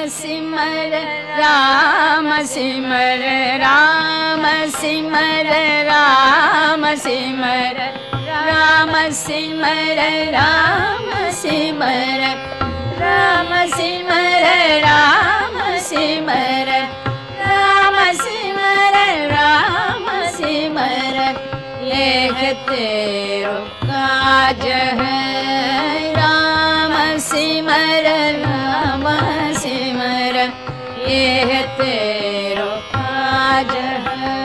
सिमर राम सिमर राम सिमर राम सिमर राम सिमर राम सिमर राम सिमर राम सिमर राम सिमर राम सिमर यह तेरो काज है राम सिमर यह तेरो काज है।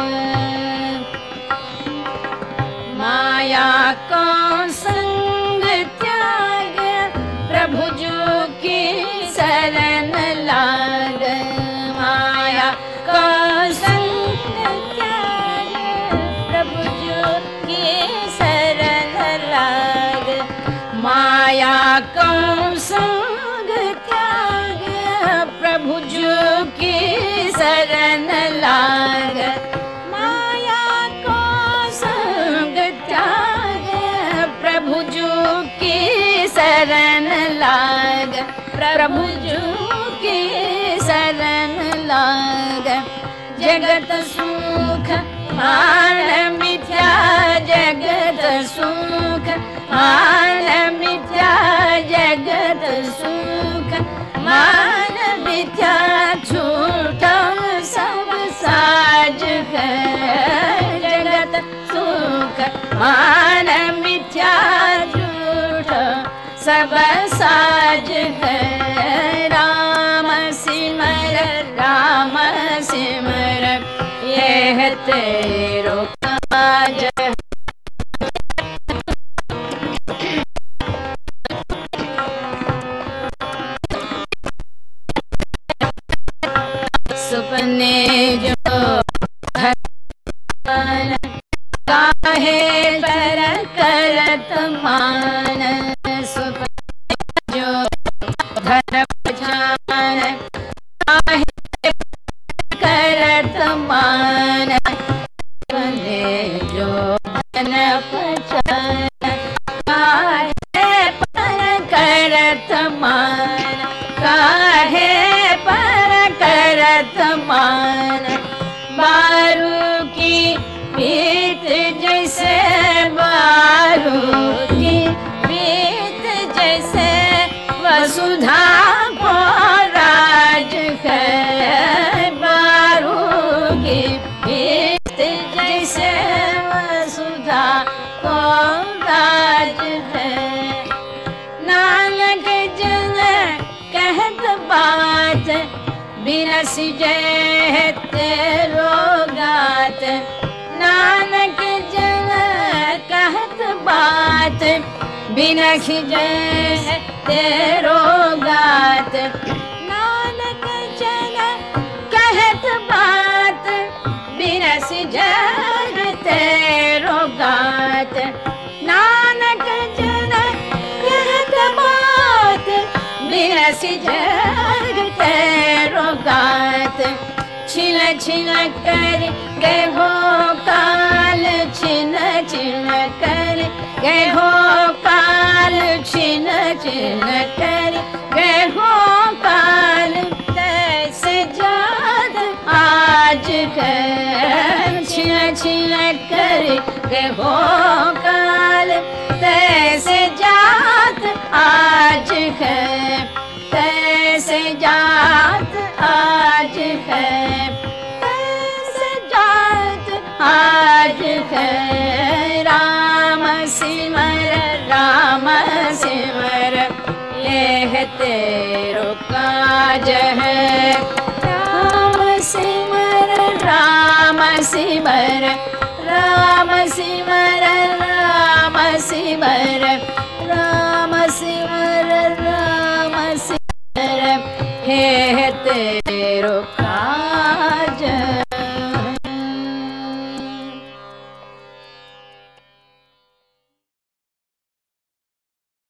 माया को संग त्याग प्रभु जो की शरण लाग माया को संग त्याग प्रभु जो की शरण लाग माया को संग त्याग प्रभु जो की शरण लाग माया को संग त्याग प्रभु जो की शरण लाग प्रभु जो की शरण लाग जगत सुख मान मिथ्या जगत सुख मान मिथ्या जगत सुख मान मिथ्या झूठा सब साज है जगत सुख मान मिथ्या झूठा सब साज है राम सिमर यह तेरो काज सुपने जो काहे पर करत मान सुपने जो धर्म जान काहे करत मान सुपने जो धन पहचान काहे पर करत मान काहे पर करत मान बारू की पीत जैसे बारू की पीत जैसे वसुधा को राज है बारू की पीत जैसे वसुधा को राज है नानक जन कहत बात बिरस जय तेरो गात नानक जन कहत बात बिरस जय तेरो गात नानक जन कहत बात बिरस जय तेरो गात नानक जन कहत बात बिरस जय तेरो गात छिल छिल कर गए हो काल छिल छिल कर गए हो काल छिल छिल कर गए हो काल तैसे जात आज है छिल छिल कर गए हो काल तैसे जात आज है तैसे जात आज है तैसे जात आज है राम सिमर यह तेरो काज है राम सिमर राम सिमर राम सिमर राम सिमर राम सिमर राम सिमर हे तेरो